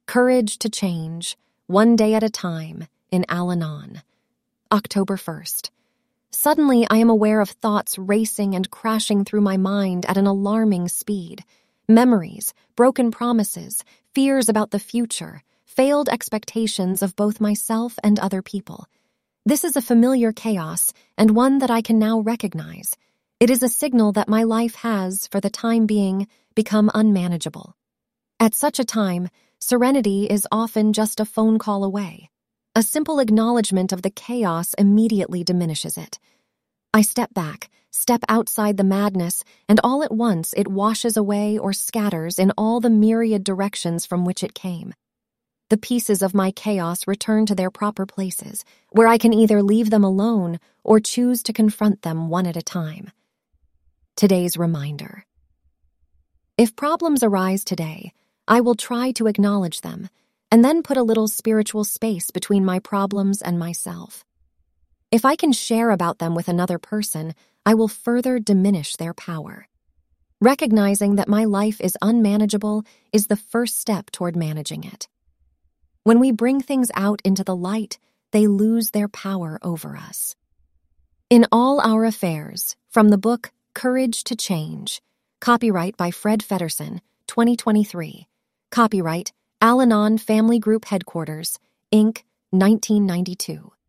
Courage to Change, One Day at a Time, in Al-Anon. October 1st. Suddenly, I am aware of thoughts racing and crashing through my mind at an alarming speed. Memories, broken promises, fears about the future, failed expectations of both myself and other people. This is a familiar chaos, and one that I can now recognize. It is a signal that my life has, for the time being, become unmanageable. At such a time, serenity is often just a phone call away. A simple acknowledgement of the chaos immediately diminishes it. I step back, step outside the madness, and all at once it washes away or scatters in all the myriad directions from which it came. The pieces of my chaos return to their proper places, where I can either leave them alone or choose to confront them one at a time. Today's reminder. If problems arise today, I will try to acknowledge them, and then put a little spiritual space between my problems and myself. If I can share about them with another person, I will further diminish their power. Recognizing that my life is unmanageable is the first step toward managing it. When we bring things out into the light, they lose their power over us. In all our affairs, from the book Courage to Change, copyright by Fred Feddersen, 2023, copyright Al-Anon Family Group Headquarters, Inc., 1992.